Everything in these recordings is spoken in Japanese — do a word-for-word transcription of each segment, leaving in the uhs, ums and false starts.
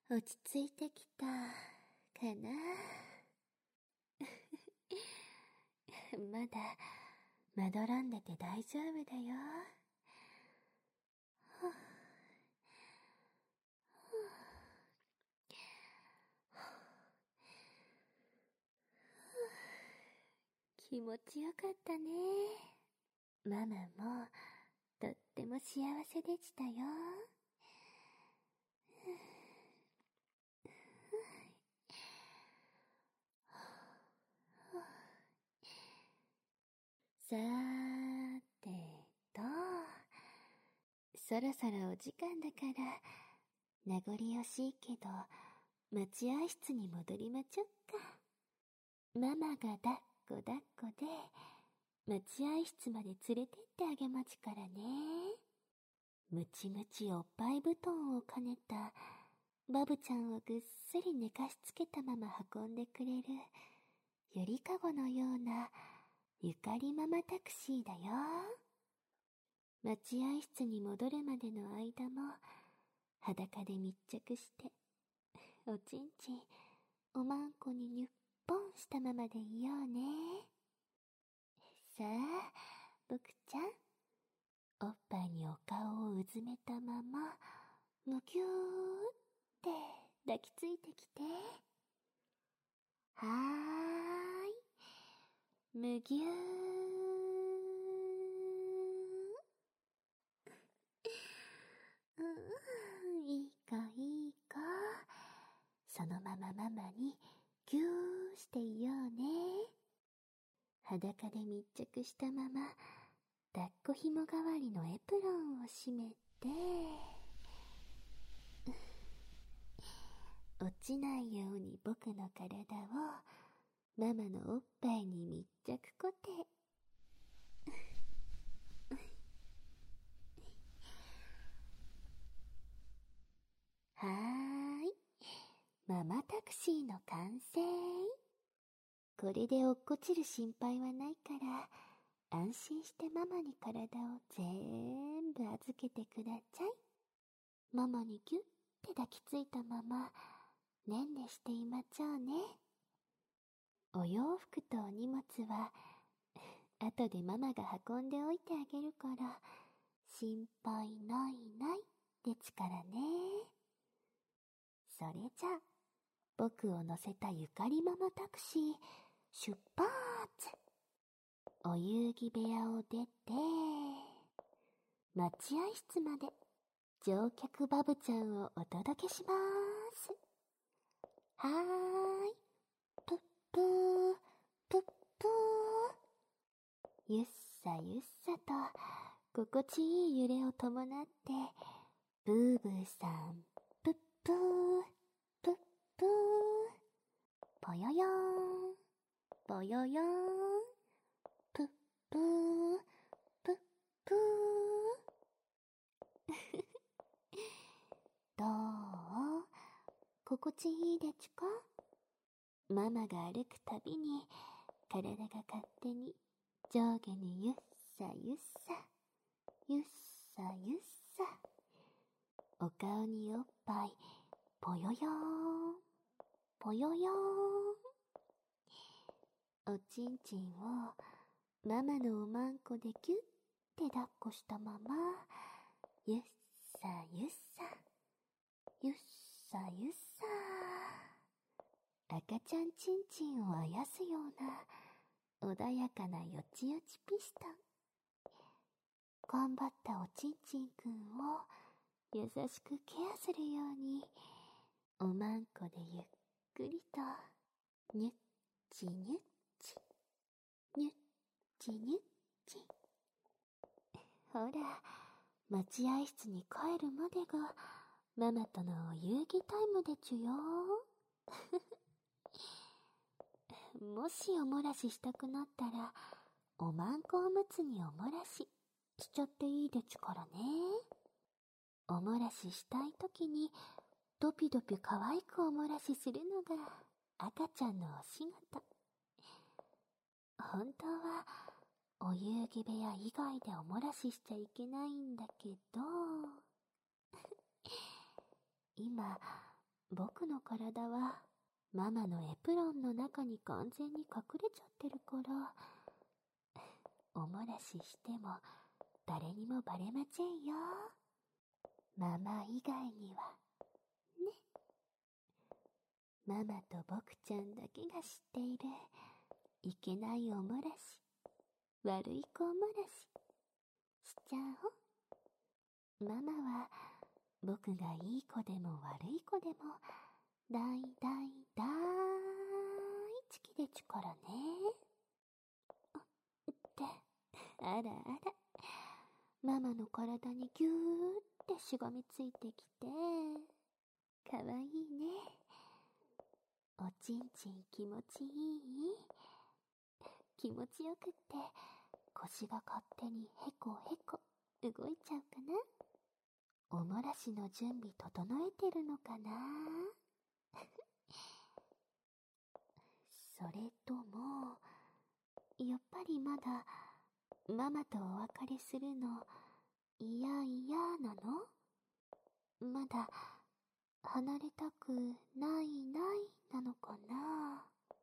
落ち着いてきたかな。まだまどろんでて大丈夫だよ。気持ちよかったね。ママもとっても幸せでしたよ。さーてと、そろそろお時間だから名残惜しいけど待合室に戻りまちょっか。ママが抱っこ抱っこで待合室まで連れてってあげまちからね。ムチムチおっぱい布団を兼ねたバブちゃんをぐっすり寝かしつけたまま運んでくれるゆりかごのようなゆかりママタクシーだよ。待合室に戻るまでの間も裸で密着しておちんちんおまんこににゅっぽんしたままでいようね。さあ僕ちゃん、おっぱいにお顔をうずめたままむぎゅーって抱きついてきて。はーい、むぎゅー。うん、いい子いい子。そのままママにぎゅーしていようね。裸で密着したまま抱っこひも代わりのエプロンを締めて落ちないように僕の体をママのおっぱいに密着固定。はーい、ママタクシーの完成。これで落っこちる心配はないから安心してママに体を全部預けてください。ママにぎゅって抱きついたままねんねしていまちょうね。お洋服とお荷物は後でママが運んでおいてあげるから心配ないないでちからね。それじゃ僕を乗せたゆかりママタクシー出発。お遊戯部屋を出て待合室まで乗客バブちゃんをお届けしまーす。はーい、ぷっぷーぷっぷー。ゆっさゆっさと心地いい揺れを伴ってブーブーさんぷっぷーぷっぷー。ぽよよーんぽよよーんぷっぷーぷっぷー。どう？心地いいでちゅか？ママが歩くたびに体が勝手に上下にゆっさゆっさゆっさゆっさ。お顔におっぱいぽよよーんぽよよーん。おちんちんをママのおまんこでぎゅって抱っこしたままゆっさゆっさゆっさゆっさ。赤ちゃんちんちんをあやすような穏やかなよちよちピストン。頑張ったおちんちんくんを優しくケアするようにおまんこでゆっくりとにゅっちにゅっちにゅっちにゅっち。ほら待合室に帰るまでがママとのお遊戯タイムでちゅよ。もしおもらししたくなったらおまんこおむつにおもらししちゃっていいでちゅからね。おもらししたいときにドピドピ可愛くおもらしするのが赤ちゃんのお仕事。本当はお遊戯部屋以外でおもらししちゃいけないんだけど今僕の体はママのエプロンの中に完全に隠れちゃってるから、おもらししても誰にもバレませんよ。ママ以外にはね。ママと僕ちゃんだけが知っているいけないおもらし、悪い子おもらししちゃおう。ママは僕がいい子でも悪い子でも大大大好きでちゅからね。って、あらあら、ママの体にぎゅーってしがみついてきて、かわいいね。おちんちん気持ちいい？気持ちよくって腰が勝手にへこへこ動いちゃうかな？おもらしの準備整えてるのかな？それとも、やっぱりまだママとお別れするの嫌嫌なの？まだ離れたくないないなのかな？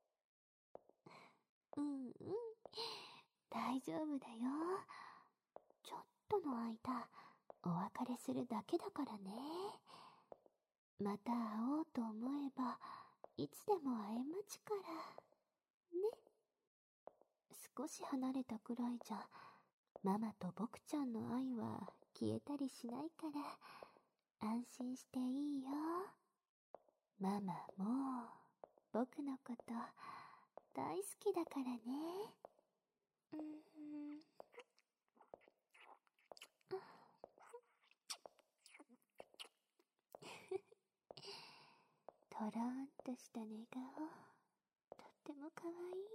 うんうん、大丈夫だよ。ちょっとの間お別れするだけだからね。また会おうと思えばいつでも会えまちからね。少し離れたくらいじゃママと僕ちゃんの愛は消えたりしないから安心していいよ。ママも僕のこと大好きだからね。うん、とろーんとした寝顔、とってもかわいい。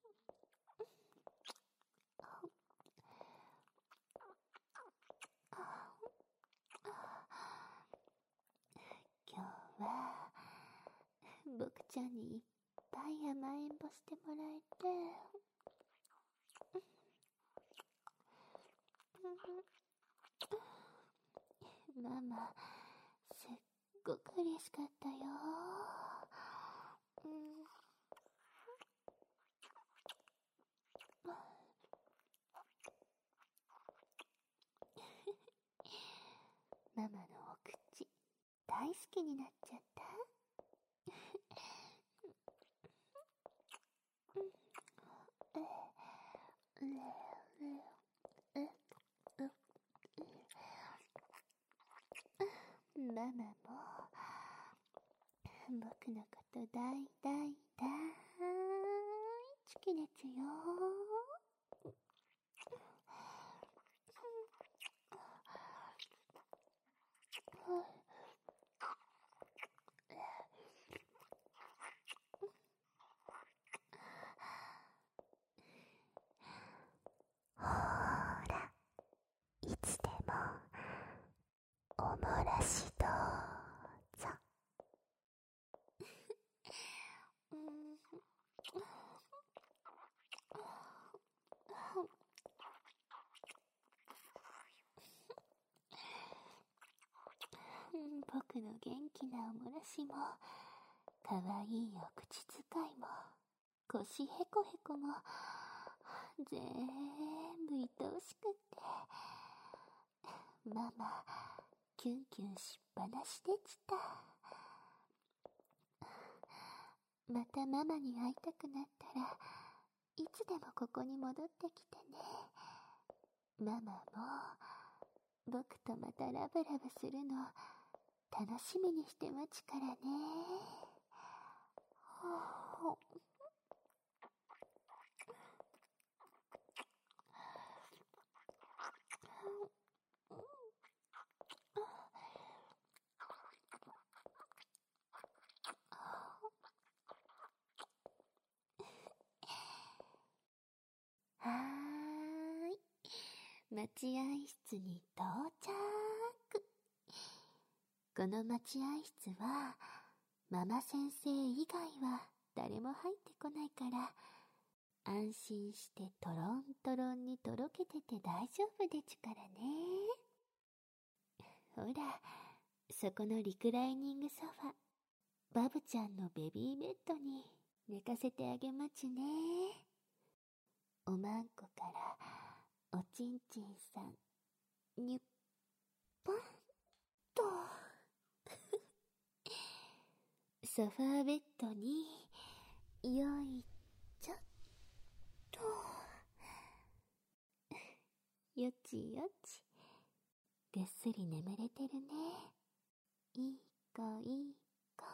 今日は僕ちゃんにいっぱい甘えんぼしてもらえて、ママすっごく嬉しかったよ。うん、ママのお口大好きになっちゃった。ママも僕のこと大大大好きでちゅよ。ほーら、いつでもおもらしどうぞ。僕の元気なおもらしもかわいいお口使いも腰へこへこもぜーんぶ愛おしくって、ママキュンキュンしっぱなしでちた。またママに会いたくなったらいつでもここに戻ってきてね。ママも僕とまたラブラブするの楽しみにして待ちからね。ほうはーい、待合室に到着。この待合室はママ先生以外は誰も入ってこないから安心してトロントロンにとろけてて大丈夫でちゅからね。ほら、そこのリクライニングソファバブちゃんのベビーベッドに寝かせてあげまちね。おまんこからおちんちんさんにゅっぽんとソファーベッドによいちょっとよちよちぐっすり眠れてるね。いい子いい子。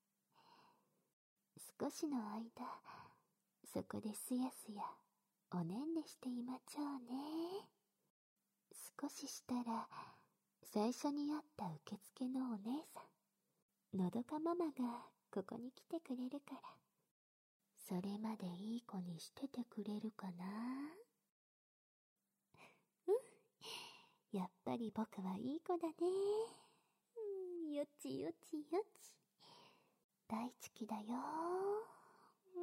少しの間そこですやすやおねんねしていまちょうね。少ししたら最初に会った受付のお姉さんのどかママがここに来てくれるから、それまでいい子にしててくれるかな。うん、やっぱり僕はいい子だね。うん、よちよちよち大好きだよ。うん、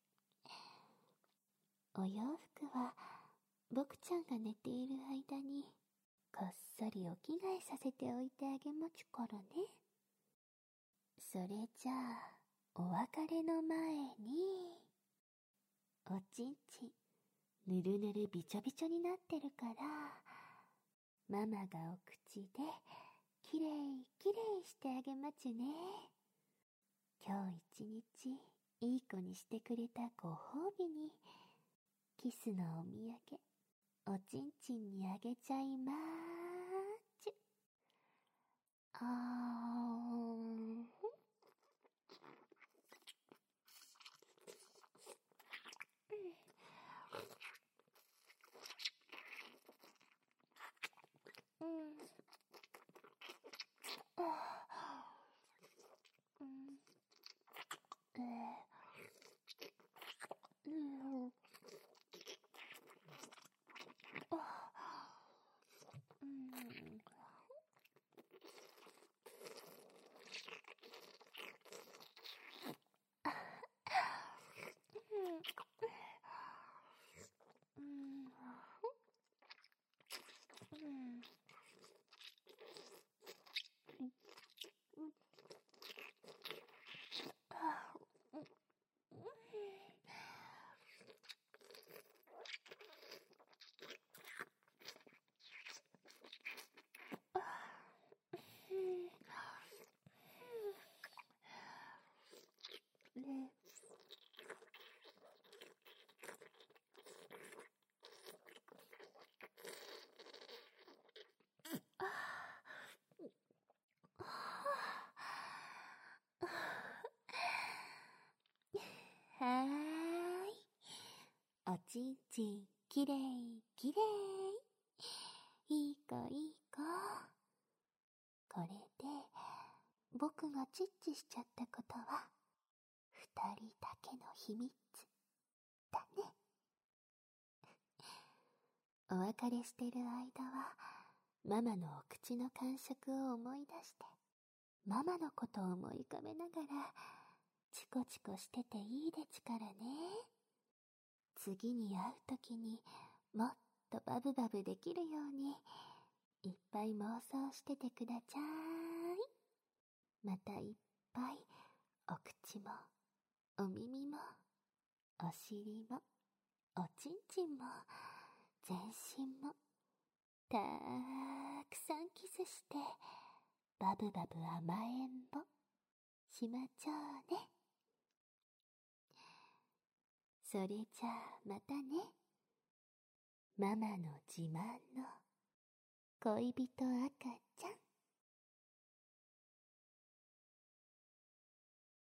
お洋服は僕ちゃんが寝ている間にこっそりお着替えさせておいてあげまちゅからね。それじゃあお別れの前に、おちんちんぬるぬるびちょびちょになってるから、ママがお口できれいきれいしてあげまちゅね。今日一日いい子にしてくれたご褒美に、キスのお土産おちんちんにあげちゃいまーちゅ。あーうんうんえーうんうんねはーい、おちんちんきれいきれい、いい子いい子。これで僕がチッチしちゃったことは二人だけの秘密だね。お別れしてる間はママのお口の感触を思い出して、ママのことを思い浮かべながらチコチコしてていいでちからね。次に会うときにもっとバブバブできるようにいっぱい妄想しててくだちゃい。またいっぱいお口もお耳もお尻もおちんちんも全身もたくさんキスしてバブバブ甘えんぼしまちょうね。それじゃあまたね。ママの自慢の恋人赤ちゃん。